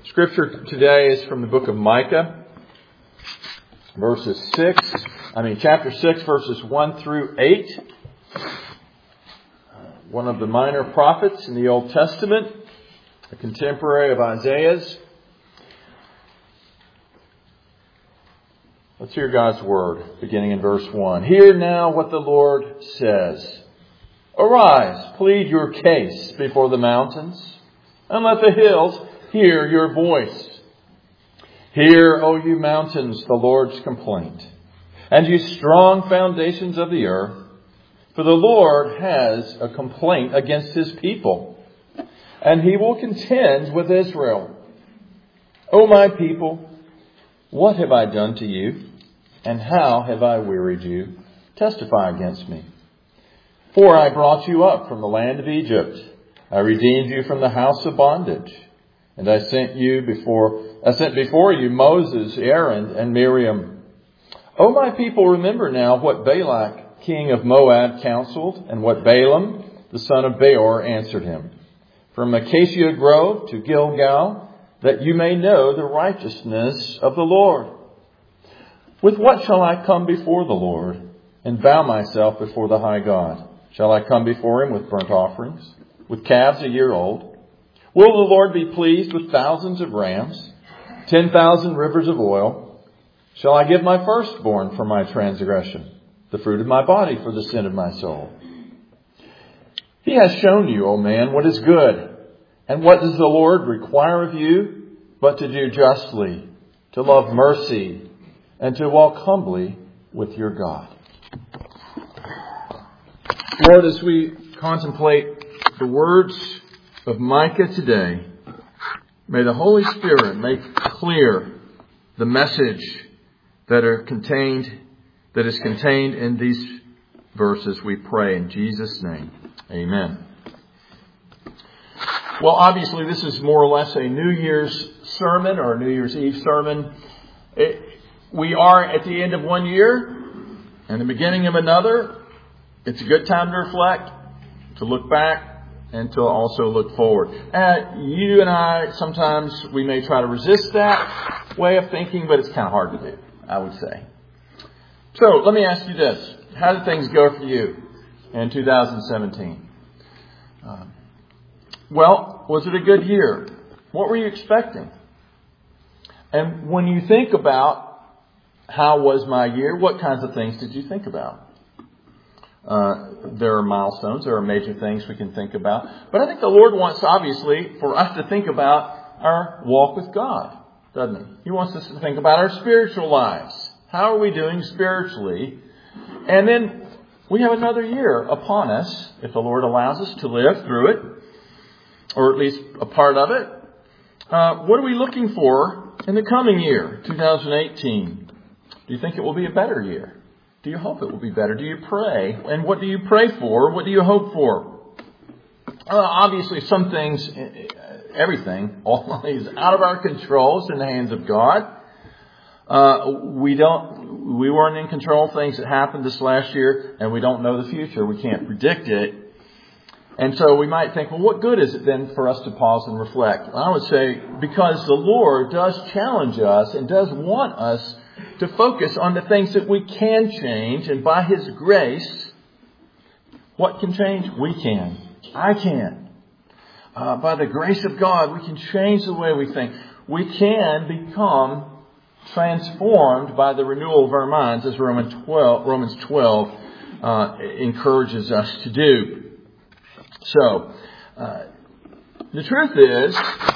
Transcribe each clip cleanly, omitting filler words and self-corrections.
Scripture today is from the book of Micah, chapter 6, verses 1 through 8. One of the minor prophets in the Old Testament, a contemporary of Isaiah's. Let's hear God's word, beginning in verse 1. Hear now what the Lord says. Arise, plead your case before the mountains, and let the hills hear your voice. Hear, O you mountains, the Lord's complaint, and you strong foundations of the earth. For the Lord has a complaint against His people, and He will contend with Israel. O my people, what have I done to you, and how have I wearied you? Testify against me. For I brought you up from the land of Egypt. I redeemed you from the house of bondage. And I sent before you Moses, Aaron, and Miriam. O my people, remember now what Balak, king of Moab, counseled, and what Balaam, the son of Beor, answered him. From Acacia Grove to Gilgal, that you may know the righteousness of the Lord. With what shall I come before the Lord, and bow myself before the high God? Shall I come before Him with burnt offerings, with calves a year old? Will the Lord be pleased with thousands of rams, 10,000 rivers of oil? Shall I give my firstborn for my transgression, the fruit of my body for the sin of my soul? He has shown you, O man, what is good. And what does the Lord require of you but to do justly, to love mercy, and to walk humbly with your God? Lord, as we contemplate the words of Micah today, may the Holy Spirit make clear the message that is contained in these verses, we pray in Jesus' name. Amen. Well, obviously this is more or less a New Year's sermon or a New Year's Eve sermon. We are at the end of one year and the beginning of another. It's a good time to reflect, to look back, and to also look forward. You and I, sometimes we may try to resist that way of thinking, but it's kind of hard to do, I would say. So let me ask you this. How did things go for you in 2017? Well, was it a good year? What were you expecting? And when you think about how was my year, what kinds of things did you think about? There are milestones, there are major things we can think about. But I think the Lord wants, obviously, for us to think about our walk with God, doesn't He? He wants us to think about our spiritual lives. How are we doing spiritually? And then we have another year upon us, if the Lord allows us to live through it, or at least a part of it. What are we looking for in the coming year, 2018? Do you think it will be a better year? Do you hope it will be better? Do you pray? And what do you pray for? What do you hope for? Obviously, some things, everything, all is out of our control. It's in the hands of God. We weren't in control of things that happened this last year, and we don't know the future. We can't predict it. And so we might think, well, what good is it then for us to pause and reflect? I would say, because the Lord does challenge us and does want us to focus on the things that we can change. And by His grace, what can change? We can. I can. By the grace of God, we can change the way we think. We can become transformed by the renewal of our minds, as Romans 12 encourages us to do. So, the truth is,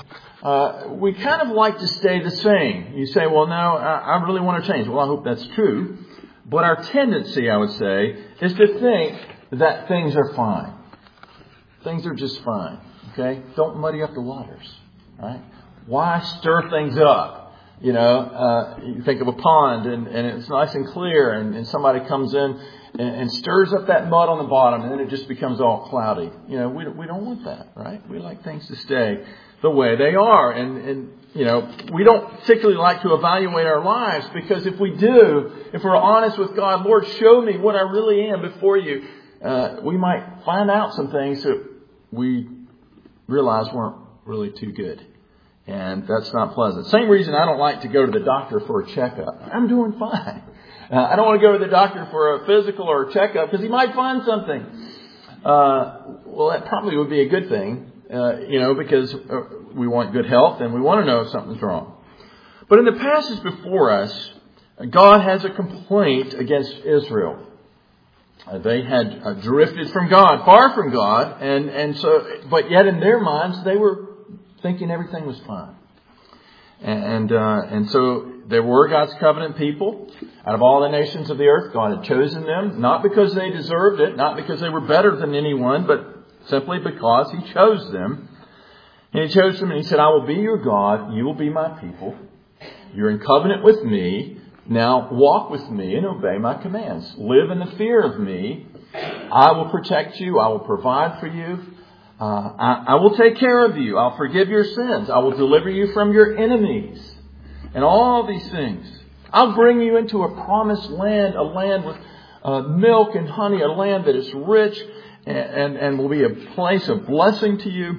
we kind of like to stay the same. You say, well, no, I really want to change. Well, I hope that's true. But our tendency, I would say, is to think that things are fine. Things are just fine. Okay? Don't muddy up the waters. Right? Why stir things up? You think of a pond and it's nice and clear and somebody comes in and stirs up that mud on the bottom and then it just becomes all cloudy. We don't want that, right? We like things to stay the way they are. And we don't particularly like to evaluate our lives, because if we do, if we're honest with God, Lord, show me what I really am before you, we might find out some things that we realize weren't really too good. And that's not pleasant. Same reason I don't like to go to the doctor for a checkup. I'm doing fine. I don't want to go to the doctor for a physical or a checkup because he might find something. Well, that probably would be a good thing, because we want good health and we want to know if something's wrong. But in the passage before us, God has a complaint against Israel. They had drifted from God, far from God, but yet in their minds they were thinking everything was fine. And so they were God's covenant people. Out of all the nations of the earth, God had chosen them, not because they deserved it, not because they were better than anyone, but simply because He chose them. And He chose them and He said, I will be your God, you will be my people. You're in covenant with me. Now walk with me and obey my commands. Live in the fear of me. I will protect you. I will provide for you. I will take care of you. I'll forgive your sins. I will deliver you from your enemies. And all these things. I'll bring you into a promised land, a land with milk and honey, a land that is rich and will be a place of blessing to you.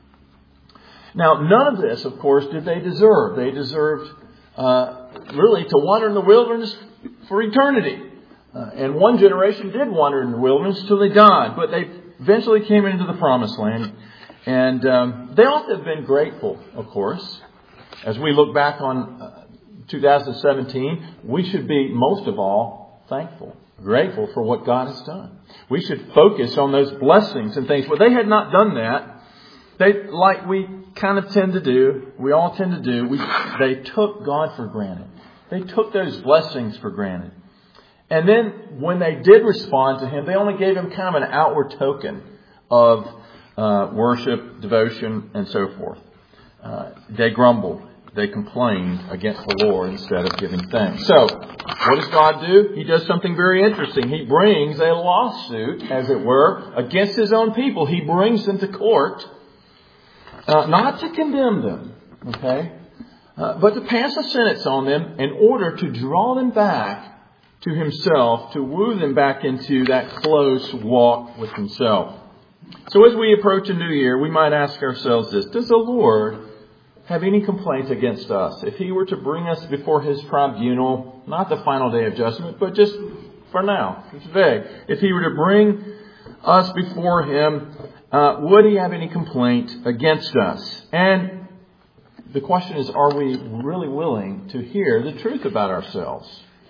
Now, none of this, of course, did they deserve. They deserved really to wander in the wilderness for eternity. And one generation did wander in the wilderness until they died. But they eventually came into the promised land. And they ought to have been grateful, of course. As we look back on 2017, we should be most of all thankful, grateful for what God has done. We should focus on those blessings and things. But they had not done that. They, like we kind of tend to do, we all tend to do, they took God for granted. They took those blessings for granted. And then when they did respond to Him, they only gave Him kind of an outward token of worship, devotion, and so forth. They grumbled. They complained against the Lord instead of giving thanks. So, what does God do? He does something very interesting. He brings a lawsuit, as it were, against His own people. He brings them to court. Not to condemn them, okay, but to pass a sentence on them in order to draw them back to Himself, to woo them back into that close walk with Himself. So as we approach a new year, we might ask ourselves this: does the Lord have any complaints against us? If He were to bring us before His tribunal, not the final day of judgment, but just for now, today, if He were to bring us before Him, would He have any complaint against us? And the question is, are we really willing to hear the truth about ourselves?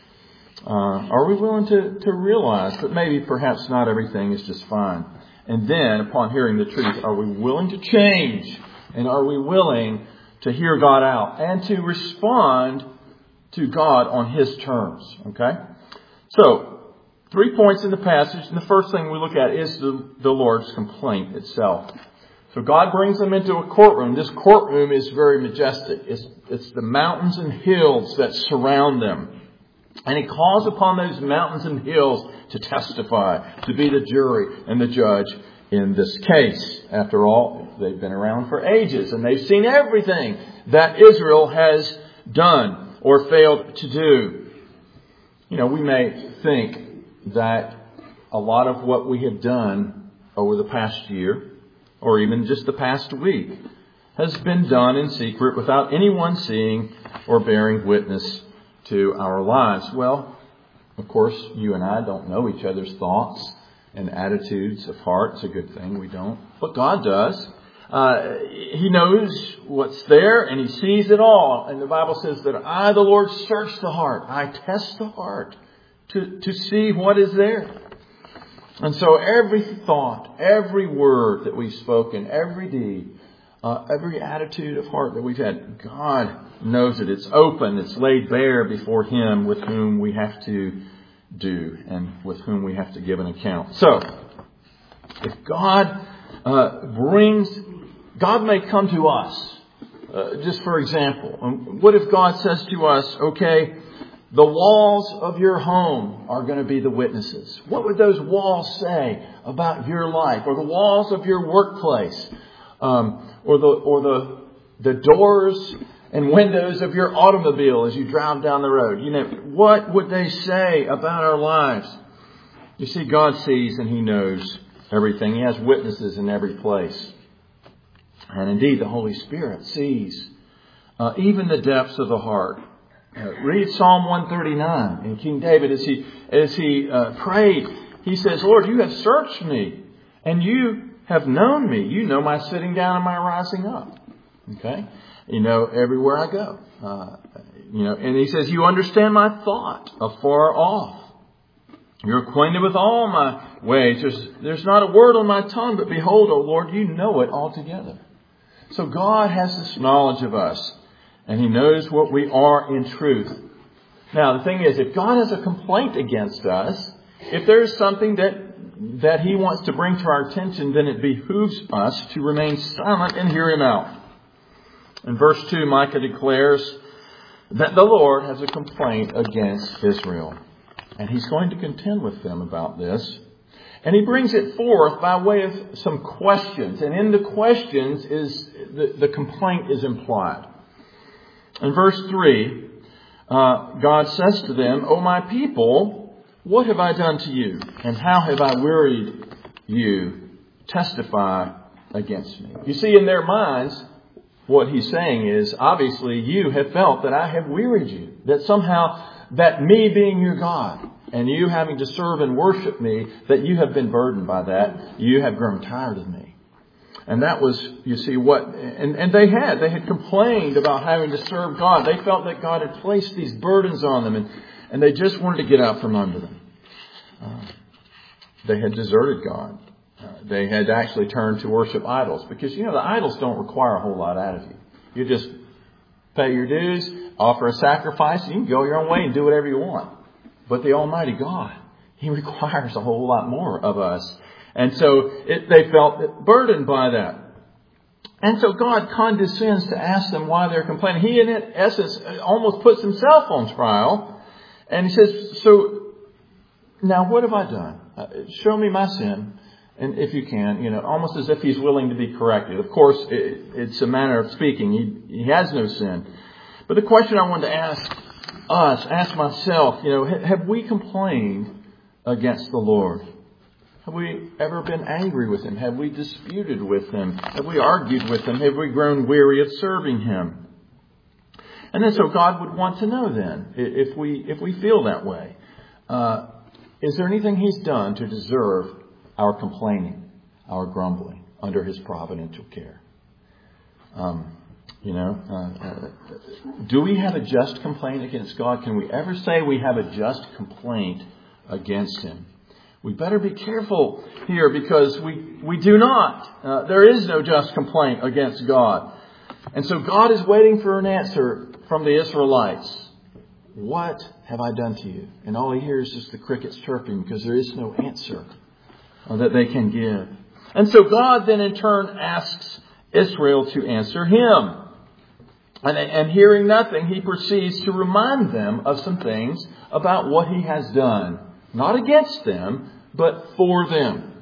Are we willing to realize that maybe perhaps not everything is just fine? And then, upon hearing the truth, are we willing to change? And are we willing to hear God out and to respond to God on His terms? Okay? So, 3 points in the passage, and the first thing we look at is the Lord's complaint itself. So God brings them into a courtroom. This courtroom is very majestic. It's the mountains and hills that surround them. And He calls upon those mountains and hills to testify, to be the jury and the judge in this case. After all, they've been around for ages and they've seen everything that Israel has done or failed to do. We may think that a lot of what we have done over the past year, or even just the past week, has been done in secret without anyone seeing or bearing witness to our lives. Well, of course, you and I don't know each other's thoughts and attitudes of heart. It's a good thing we don't. But God does. He knows what's there and He sees it all. And the Bible says that I, the Lord, search the heart. I test the heart to see what is there. And so every thought, every word that we've spoken, every deed, every attitude of heart that we've had, God knows it. It's open. It's laid bare before Him, with whom we have to do and with whom we have to give an account. So, if God God may come to us, just for example. What if God says to us, okay, the walls of your home are going to be the witnesses? What would those walls say about your life? Or the walls of your workplace? Or the doors and windows of your automobile as you drive down the road? What would they say about our lives? You see, God sees and He knows everything. He has witnesses in every place. And indeed, the Holy Spirit sees even the depths of the heart. Read Psalm 139. And King David, as he prayed, he says, Lord, you have searched me and you have known me. You know my sitting down and my rising up. Okay? You know everywhere I go. And he says, you understand my thought afar off. You're acquainted with all my ways. There's not a word on my tongue, but behold, O Lord, you know it altogether. So God has this knowledge of us, and He knows what we are in truth. Now, the thing is, if God has a complaint against us, if there's something that He wants to bring to our attention, then it behooves us to remain silent and hear Him out. In verse 2, Micah declares that the Lord has a complaint against Israel. And He's going to contend with them about this. And He brings it forth by way of some questions. And in the questions is the complaint is implied. In verse 3, God says to them, O my people, what have I done to you? And how have I wearied you? Testify against me. You see, in their minds, what He's saying is, obviously, you have felt that I have wearied you. That somehow, that me being your God and you having to serve and worship me, that you have been burdened by that. You have grown tired of me. And that was, you see, and they had complained about having to serve God. They felt that God had placed these burdens on them and they just wanted to get out from under them. They had deserted God. They had actually turned to worship idols because, the idols don't require a whole lot out of you. You just pay your dues, offer a sacrifice, and you can go your own way and do whatever you want. But the Almighty God, He requires a whole lot more of us. And so they felt burdened by that. And so God condescends to ask them why they're complaining. He, in essence, almost puts Himself on trial. And He says, so now what have I done? Show me my sin. And if you can, almost as if He's willing to be corrected. Of course, it's a manner of speaking. He has no sin. But the question I wanted to ask myself, have we complained against the Lord? Have we ever been angry with Him? Have we disputed with Him? Have we argued with Him? Have we grown weary of serving Him? And then so God would want to know then, if we feel that way, is there anything He's done to deserve our complaining, our grumbling under His providential care? Do we have a just complaint against God? Can we ever say we have a just complaint against Him? We better be careful here because we do not. There is no just complaint against God. And so God is waiting for an answer from the Israelites. What have I done to you? And all He hears is the crickets chirping because there is no answer that they can give. And so God then in turn asks Israel to answer Him. And hearing nothing, He proceeds to remind them of some things about what He has done. Not against them, but for them.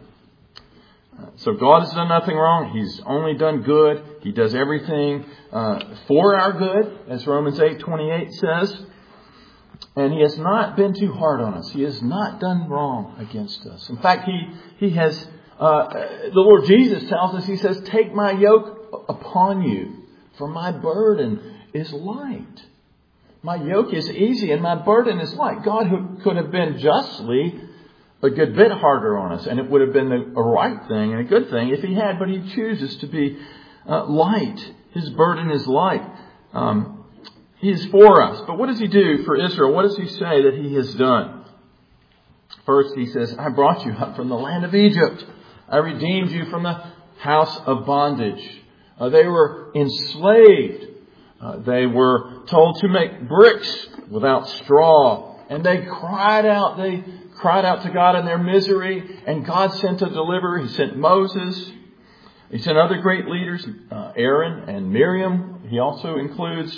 So God has done nothing wrong. He's only done good. He does everything for our good, as Romans 8:28 says. And He has not been too hard on us. He has not done wrong against us. In fact, He has, the Lord Jesus tells us, He says, take my yoke upon you, for my burden is light. My yoke is easy and my burden is light. God could have been justly a good bit harder on us, and it would have been a right thing and a good thing if He had, but He chooses to be light. His burden is light. He is for us. But what does He do for Israel? What does He say that He has done? First, He says, I brought you up from the land of Egypt. I redeemed you from the house of bondage. They were enslaved. They were told to make bricks without straw. And they cried out. They cried out to God in their misery. And God sent a deliverer. He sent Moses. He sent other great leaders, Aaron and Miriam. He also includes.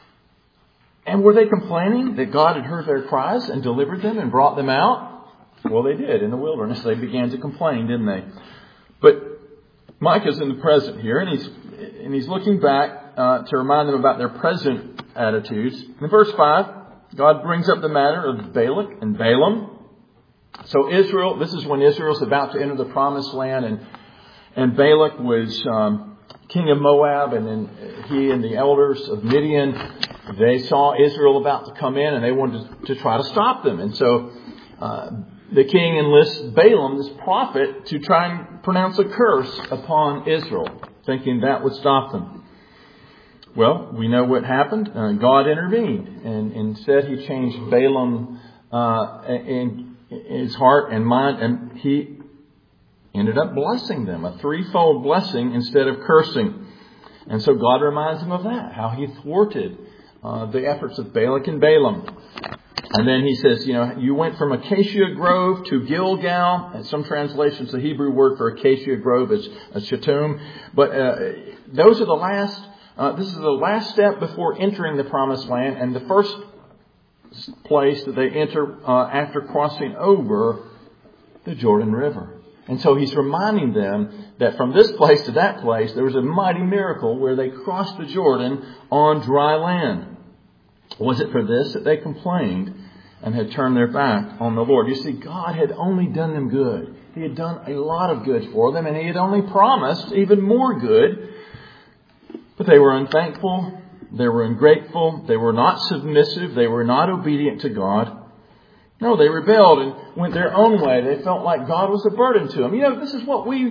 And were they complaining that God had heard their cries and delivered them and brought them out? Well, they did. In the wilderness, they began to complain, didn't they? But Micah's in the present here, and he's looking back to remind them about their present attitudes. In verse 5, God brings up the matter of Balak and Balaam. So Israel, this is when Israel's about to enter the promised land, and Balak was king of Moab, and then he and the elders of Midian, they saw Israel about to come in, and they wanted to try to stop them. And so the king enlists Balaam, this prophet, to try and pronounce a curse upon Israel, thinking that would stop them. Well, we know what happened. God intervened, and instead he changed Balaam in his heart and mind, and he ended up blessing them, a threefold blessing instead of cursing. And so God reminds him of that, how he thwarted the efforts of Balak and Balaam. And then he says, you went from Acacia Grove to Gilgal. And some translations, the Hebrew word for Acacia Grove is Shittim. But those are the last. This is the last step before entering the Promised Land, and the first place that they enter after crossing over the Jordan River. And so he's reminding them that from this place to that place, there was a mighty miracle where they crossed the Jordan on dry land. Was it for this that they complained and had turned their back on the Lord? You see, God had only done them good. He had done a lot of good for them, and he had only promised even more good. But they were unthankful, they were ungrateful, they were not submissive, they were not obedient to God. No, they rebelled and went their own way. They felt like God was a burden to them. This is what we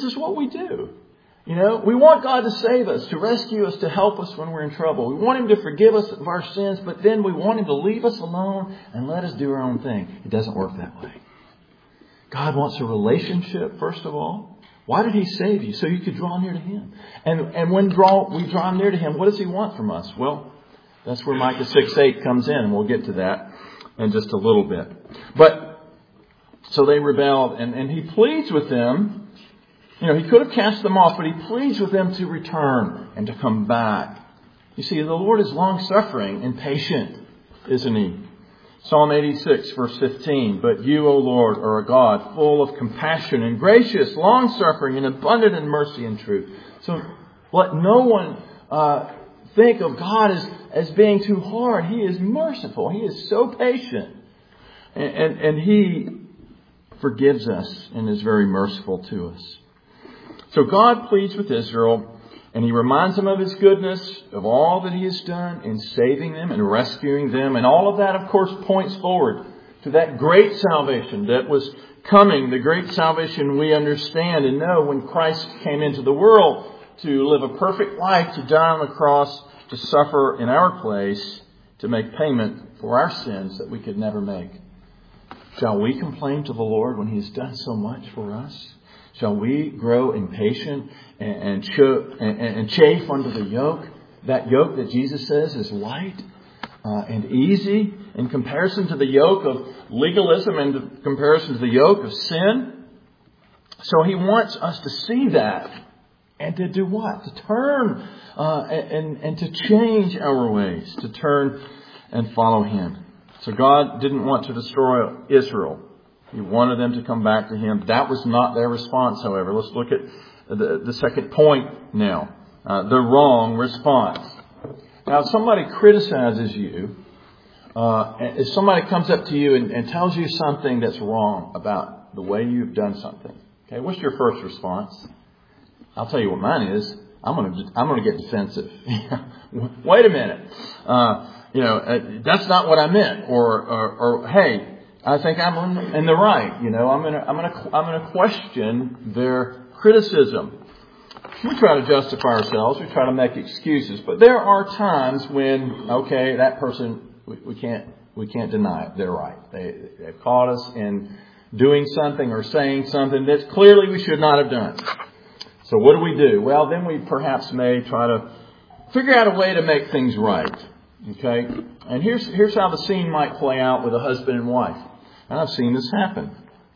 do. We want God to save us, to rescue us, to help us when we're in trouble. We want him to forgive us of our sins, but then we want him to leave us alone and let us do our own thing. It doesn't work that way. God wants a relationship, first of all. Why did he save you? So you could draw near to him. And when we draw near to him, what does he want from us? Well, that's where Micah 6:8 comes in, and we'll get to that in just a little bit. But so they rebelled, and he pleads with them. He could have cast them off, but he pleads with them to return and to come back. You see, the Lord is long-suffering and patient, isn't he? Psalm 86, verse 15, but you, O Lord, are a God full of compassion and gracious, long-suffering and abundant in mercy and truth. So let no one think of God as being too hard. He is merciful. He is so patient. And he forgives us and is very merciful to us. So God pleads with Israel, and he reminds them of his goodness, of all that he has done in saving them and rescuing them. And all of that, of course, points forward to that great salvation that was coming, the great salvation we understand and know when Christ came into the world to live a perfect life, to die on the cross, to suffer in our place, to make payment for our sins that we could never make. Shall we complain to the Lord when he has done so much for us? Shall we grow impatient and chafe under the yoke? That yoke that Jesus says is light and easy in comparison to the yoke of legalism and in comparison to the yoke of sin. So he wants us to see that and to do what? To turn and to change our ways, to turn and follow him. So God didn't want to destroy Israel. He wanted them to come back to him. That was not their response, however. Let's look at the second point now. The wrong response. Now, if somebody criticizes you, if somebody comes up to you and tells you something that's wrong about the way you've done something, okay, what's your first response? I'll tell you what mine is. I'm going to get defensive. Wait a minute. That's not what I meant. Or hey, I think I'm in the right. I'm going to question their criticism. We try to justify ourselves. We try to make excuses. But there are times when, okay, that person, we can't deny it. They're right. They've caught us in doing something or saying something that clearly we should not have done. So what do? Well, then we perhaps may try to figure out a way to make things right. Okay? And here's how the scene might play out with a husband and wife. And I've seen this happen.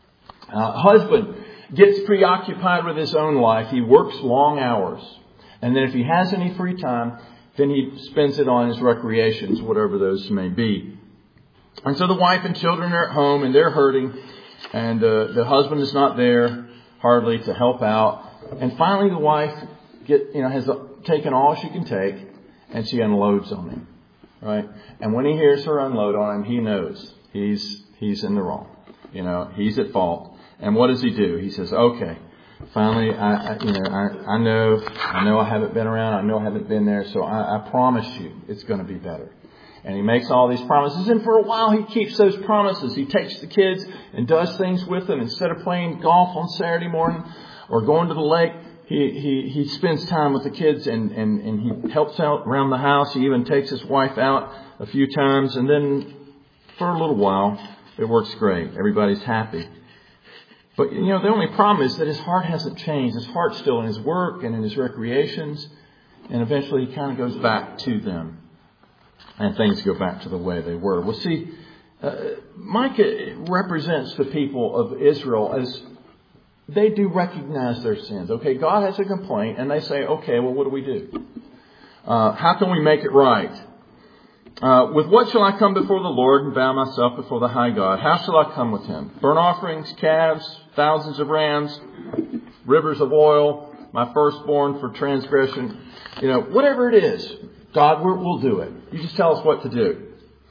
Husband gets preoccupied with his own life. He works long hours. And then if he has any free time, then he spends it on his recreations, whatever those may be. And so the wife and children are at home and they're hurting. And the husband is not there hardly to help out. And finally the wife has taken all she can take and she unloads on him. Right? And when he hears her unload on him, he knows he's in the wrong. He's at fault. And what does he do? He says, okay, finally, I know I haven't been around. I know I haven't been there. So I promise you it's going to be better. And he makes all these promises. And for a while, he keeps those promises. He takes the kids and does things with them. Instead of playing golf on Saturday morning or going to the lake, he spends time with the kids and he helps out around the house. He even takes his wife out a few times. And then for a little while, it works great. Everybody's happy. But, the only problem is that his heart hasn't changed. His heart's still in his work and in his recreations. And eventually he kind of goes back to them. And things go back to the way they were. Well, see, Micah represents the people of Israel as they do recognize their sins. Okay, God has a complaint, and they say, okay, well, what do we do? How can we make it right? With what shall I come before the Lord and bow myself before the high God? How shall I come with him? Burnt offerings, calves, thousands of rams, rivers of oil, my firstborn for transgression. Whatever it is, God, we'll do it. You just tell us what to do.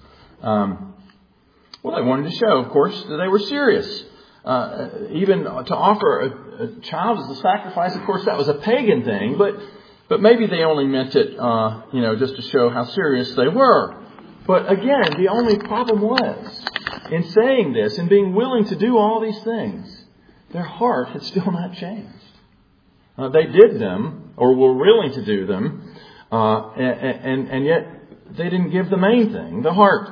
Well, they wanted to show, of course, that they were serious. Even to offer a child as a sacrifice, of course, that was a pagan thing. But maybe they only meant it, just to show how serious they were. But again, the only problem was, in saying this and being willing to do all these things, their heart had still not changed. They did them, or were willing to do them, and yet they didn't give the main thing, the heart.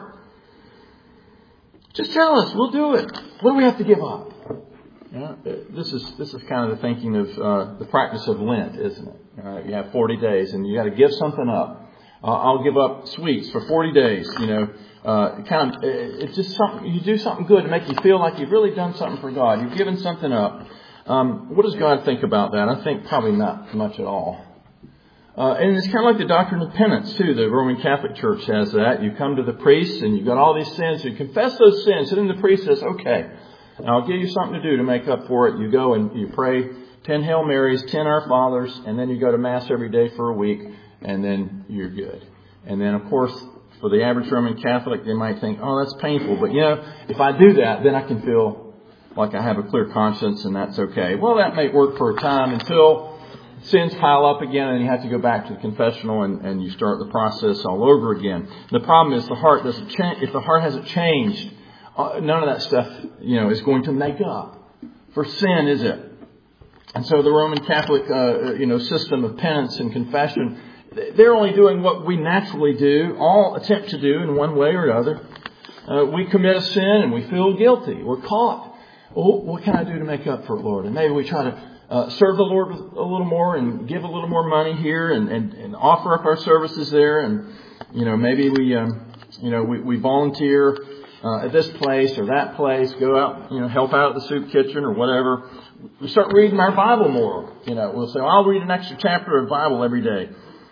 Just tell us, we'll do it. What do we have to give up? This is kind of the thinking of the practice of Lent, isn't it? You have 40 days and you got to give something up. I'll give up sweets for 40 days. It's just something, you do something good to make you feel like you've really done something for God. You've given something up. What does God think about that? I think probably not much at all. And it's kind of like the doctrine of penance, too. The Roman Catholic Church has that. You come to the priest and you've got all these sins. You confess those sins. And then the priest says, okay, I'll give you something to do to make up for it. You go and you pray 10 Hail Marys, 10 Our Fathers, and then you go to Mass every day for a week, and then you're good. And then, of course, for the average Roman Catholic, they might think, oh, that's painful. But, if I do that, then I can feel like I have a clear conscience, and that's okay. Well, that may work for a time until sins pile up again and you have to go back to the confessional and you start the process all over again. The problem is the heart doesn't change. If the heart hasn't changed, none of that stuff, is going to make up for sin, is it? And so the Roman Catholic, system of penance and confession, they're only doing what we naturally do, all attempt to do in one way or another. We commit a sin and we feel guilty. We're caught. Well, what can I do to make up for it, Lord? And maybe we try to serve the Lord a little more and give a little more money here and offer up our services there. And, maybe we volunteer at this place or that place, go out, help out at the soup kitchen or whatever. We start reading our Bible more. We'll say, I'll read an extra chapter of the Bible every day.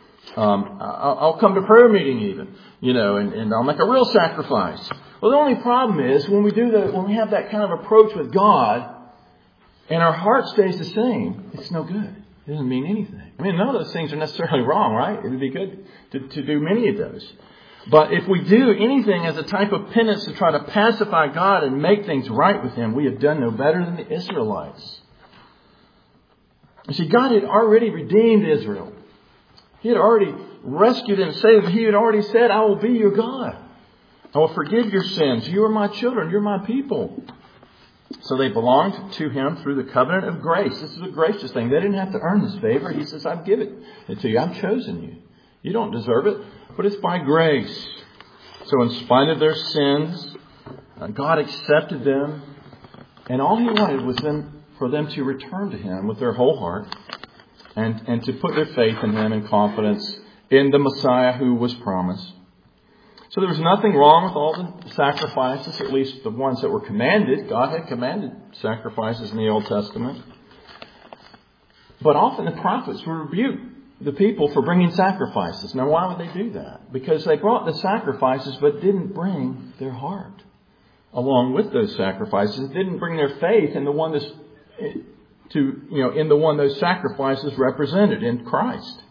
I'll come to prayer meeting even, and I'll make a real sacrifice. Well, the only problem is when we have that kind of approach with God, and our heart stays the same, it's no good. It doesn't mean anything. I mean, none of those things are necessarily wrong, right? It would be good to do many of those. But if we do anything as a type of penance to try to pacify God and make things right with Him, we have done no better than the Israelites. You see, God had already redeemed Israel. He had already rescued and saved them. He had already said, I will be your God. I will forgive your sins. You are my children. You're my people. So they belonged to Him through the covenant of grace. This is a gracious thing. They didn't have to earn this favor. He says, I've given it to you. I've chosen you. You don't deserve it, but it's by grace. So in spite of their sins, God accepted them. And all He wanted was for them to return to Him with their whole heart and to put their faith in Him and confidence in the Messiah who was promised. So there was nothing wrong with all the sacrifices, at least the ones that were commanded. God had commanded sacrifices in the Old Testament. But often the prophets would rebuke the people for bringing sacrifices. Now, why would they do that? Because they brought the sacrifices but didn't bring their heart along with those sacrifices. Didn't bring their faith in the one in the one those sacrifices represented, in Christ.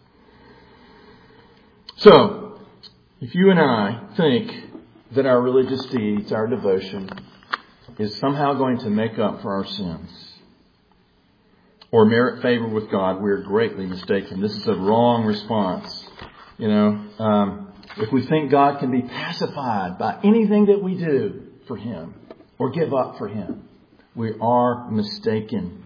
So, if you and I think that our religious deeds, our devotion, is somehow going to make up for our sins, or merit favor with God, we are greatly mistaken. This is a wrong response. If we think God can be pacified by anything that we do for Him or give up for Him, we are mistaken.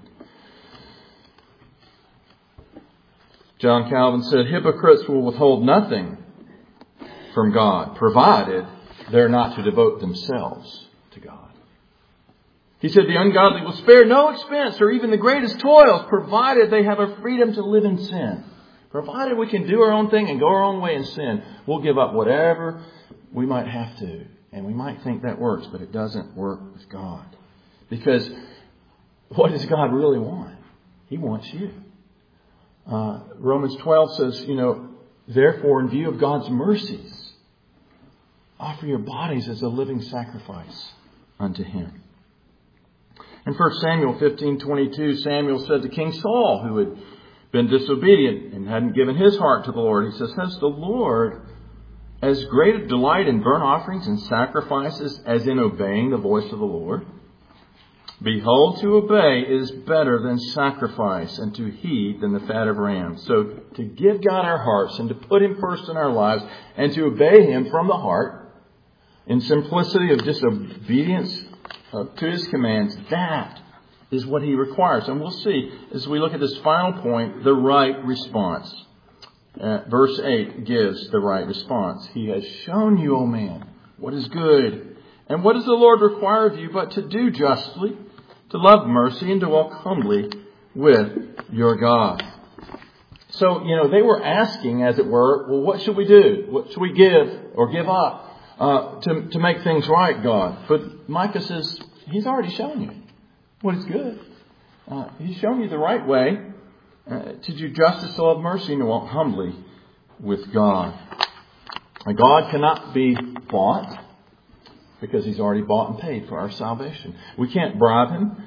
John Calvin said, hypocrites will withhold nothing from God, provided they're not to devote themselves to God. He said, the ungodly will spare no expense or even the greatest toils, provided they have a freedom to live in sin. Provided we can do our own thing and go our own way in sin, we'll give up whatever we might have to. And we might think that works, but it doesn't work with God. Because what does God really want? He wants you. Romans 12 says, therefore, in view of God's mercies, offer your bodies as a living sacrifice unto Him. In 1 Samuel 15:22, Samuel said to King Saul, who had been disobedient and hadn't given his heart to the Lord, he says, has the Lord as great a delight in burnt offerings and sacrifices as in obeying the voice of the Lord? Behold, to obey is better than sacrifice, and to heed than the fat of rams. So to give God our hearts and to put Him first in our lives and to obey Him from the heart in simplicity of disobedience to His commands, that is what He requires. And we'll see as we look at this final point, the right response. Verse 8 gives the right response. He has shown you, O man, what is good. And what does the Lord require of you but to do justly, to love mercy, and to walk humbly with your God? So, they were asking, as it were, well, what should we do? What should we give or give up to make things right, God? But Micah says, He's already shown you what is good. He's shown you the right way to do justice, to love mercy, and to walk humbly with God. And God cannot be bought, because He's already bought and paid for our salvation. We can't bribe Him.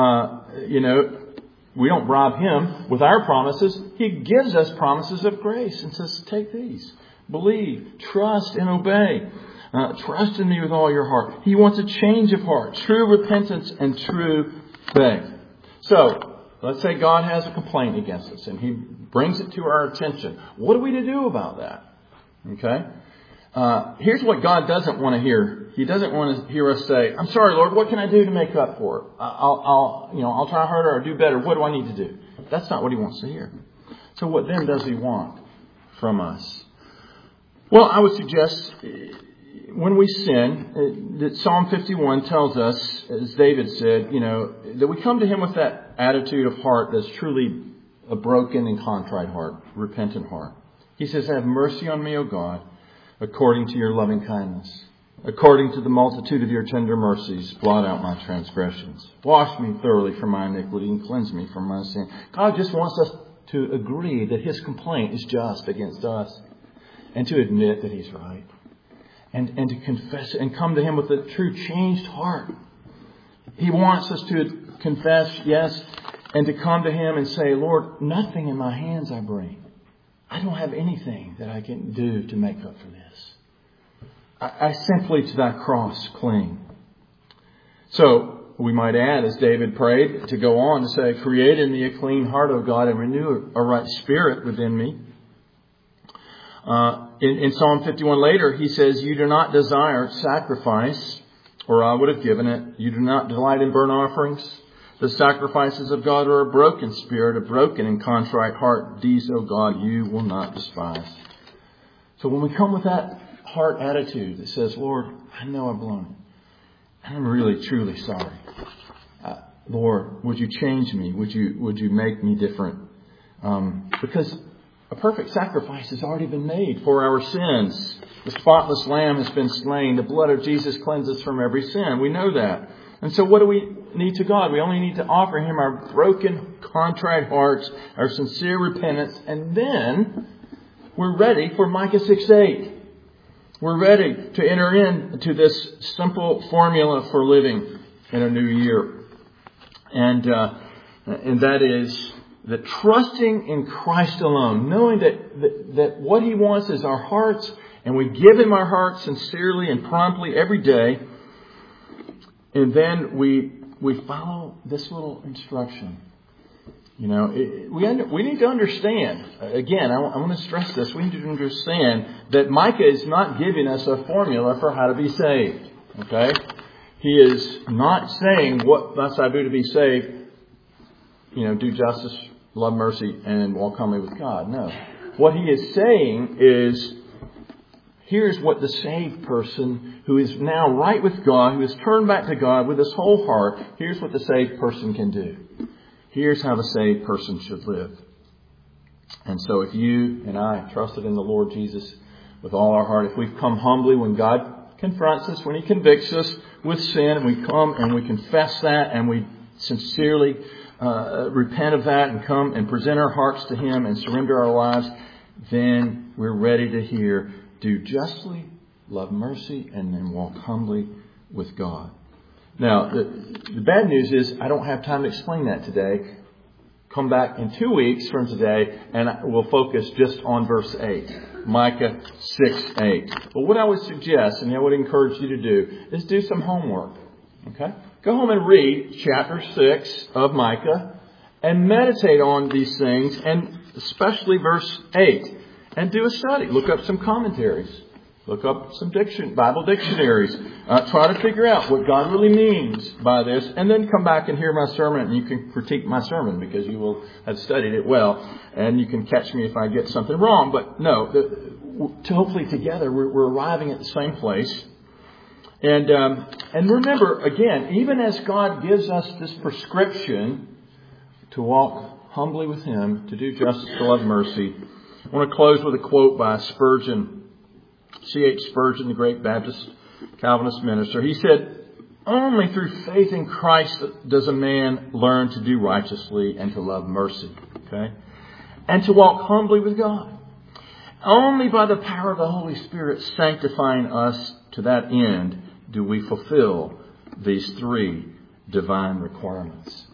We don't bribe Him with our promises. He gives us promises of grace and says, take these. Believe, trust, and obey. Trust in me with all your heart. He wants a change of heart, true repentance, and true faith. So, let's say God has a complaint against us and He brings it to our attention. What are we to do about that? Okay? Here's what God doesn't want to hear. He doesn't want to hear us say, I'm sorry, Lord, what can I do to make up for it? I'll try harder or do better. What do I need to do? That's not what He wants to hear. So what then does He want from us? Well, I would suggest when we sin, that Psalm 51 tells us, as David said, that we come to Him with that attitude of heart that's truly a broken and contrite heart, repentant heart. He says, have mercy on me, O God, according to your loving kindness. According to the multitude of your tender mercies, blot out my transgressions. Wash me thoroughly from my iniquity and cleanse me from my sin. God just wants us to agree that His complaint is just against us and to admit that He's right. And to confess and come to Him with a true changed heart. He wants us to confess, yes, and to come to Him and say, Lord, nothing in my hands I bring. I don't have anything that I can do to make up for this. I simply to thy cross cling. So we might add, as David prayed, to go on to say, create in me a clean heart, O God, and renew a right spirit within me. In Psalm 51 later, he says, you do not desire sacrifice, or I would have given it. You do not delight in burnt offerings. The sacrifices of God are a broken spirit, a broken and contrite heart. These, O God, you will not despise. So when we come with that heart attitude that says, Lord, I know I've blown it. I'm really, truly sorry. Lord, would you change me? Would you make me different? Because a perfect sacrifice has already been made for our sins. The spotless lamb has been slain. The blood of Jesus cleanses from every sin. We know that. And so what do we need to God? We only need to offer Him our broken, contrite hearts, our sincere repentance, and then we're ready for Micah 6:8. We're ready to enter into this simple formula for living in a new year. And that is that trusting in Christ alone, knowing that what He wants is our hearts, and we give Him our hearts sincerely and promptly every day. And then we follow this little instruction. We need to understand, again, I want to stress this, we need to understand that Micah is not giving us a formula for how to be saved. Okay? He is not saying, what must I do to be saved? Do justice, love mercy, and walk humbly with God. No. What he is saying is, here's what the saved person who is now right with God, who has turned back to God with his whole heart, here's what the saved person can do. Here's how the saved person should live. And so if you and I trusted in the Lord Jesus with all our heart, if we've come humbly when God confronts us, when He convicts us with sin, and we come and we confess that and we sincerely repent of that and come and present our hearts to Him and surrender our lives, then we're ready to hear, do justly, love mercy, and then walk humbly with God. Now, the bad news is I don't have time to explain that today. Come back in 2 weeks from today and we'll focus just on verse 8. Micah 6:8. But what I would suggest, and I would encourage you to do, is do some homework. Okay? Go home and read chapter 6 of Micah and meditate on these things, and especially verse 8. And do a study. Look up some commentaries. Look up some Bible dictionaries. Try to figure out what God really means by this. And then come back and hear my sermon. And you can critique my sermon because you will have studied it well. And you can catch me if I get something wrong. But no, hopefully together we're arriving at the same place. And remember, again, even as God gives us this prescription to walk humbly with Him, to do justice, to love mercy, I want to close with a quote by Spurgeon. C.H. Spurgeon, the great Baptist Calvinist minister. He said, only through faith in Christ does a man learn to do righteously and to love mercy. Okay? And to walk humbly with God. Only by the power of the Holy Spirit sanctifying us to that end do we fulfill these three divine requirements.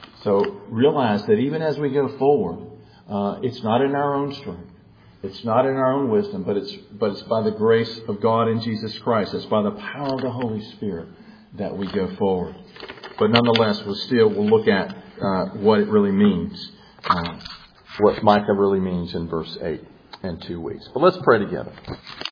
So realize that even as we go forward, it's not in our own strength. It's not in our own wisdom, but it's by the grace of God in Jesus Christ. It's by the power of the Holy Spirit that we go forward. But nonetheless, we'll look at what it really means, what Micah really means in verse 8 in 2 weeks. But let's pray together.